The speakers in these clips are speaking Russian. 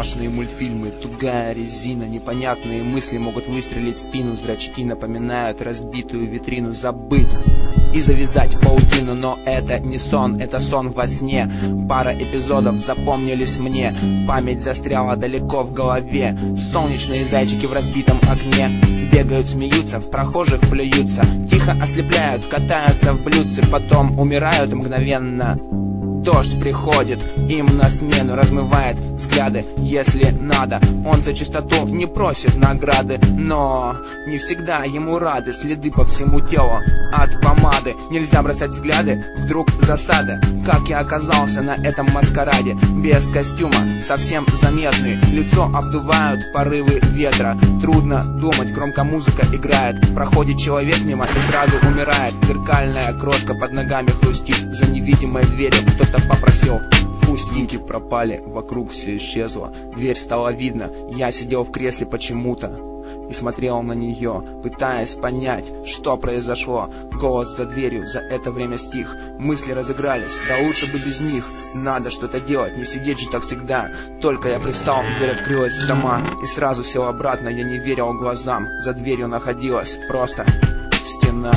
Сплошные мультфильмы, тугая резина, непонятные мысли могут выстрелить в спину. Зрачки напоминают разбитую витрину, забыть и завязать паутину. Но это не сон, это сон во сне. Пара эпизодов запомнились мне, память застряла далеко в голове. Солнечные зайчики в разбитом окне бегают, смеются, в прохожих плюются, тихо ослепляют, катаются в блюдце, потом умирают мгновенно. Дождь приходит им на смену, размывает взгляды, если надо. Он за чистоту не просит награды, но не всегда ему рады. Следы по всему телу от помады. Нельзя бросать взгляды, вдруг засада. Как я оказался на этом маскараде? Без костюма, совсем заметный. Лицо обдувают порывы ветра. Трудно думать, громко музыка играет. Проходит человек мимо и сразу умирает. Зеркальная крошка под ногами хрустит. За невидимой дверью кто-то попросил пусть. Нити пропали, вокруг все исчезло. Дверь стала видно, я сидел в кресле почему-то и смотрел на нее, пытаясь понять, что произошло. Голос за дверью за это время стих. Мысли разыгрались, да лучше бы без них. Надо что-то делать, не сидеть же так всегда. Только я пристал, дверь открылась сама и сразу сел обратно, я не верил глазам. За дверью находилась просто стена.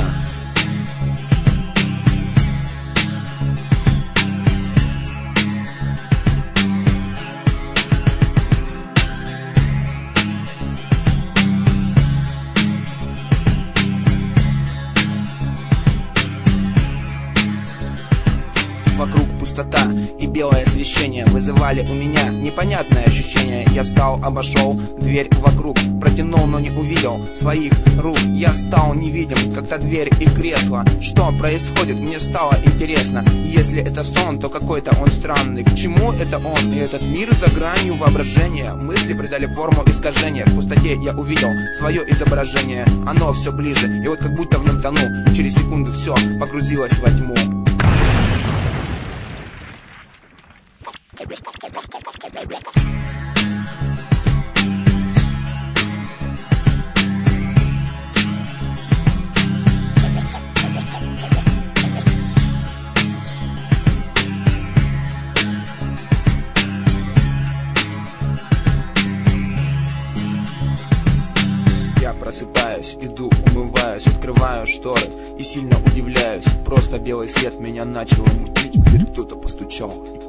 Вокруг пустота и белое освещение вызывали у меня непонятное ощущение. Я встал, обошел дверь вокруг, протянул, но не увидел своих рук. Я стал невидим, как та дверь и кресло. Что происходит, мне стало интересно. Если это сон, то какой-то он странный. К чему это он и этот мир за гранью воображения? Мысли придали форму искажения. В пустоте я увидел свое изображение. Оно все ближе, и вот как будто в нем тону. Через секунду все погрузилось во тьму. Я просыпаюсь, иду, умываюсь, открываю шторы и сильно удивляюсь. Просто белый свет меня начал мутить, в дверь кто-то постучал.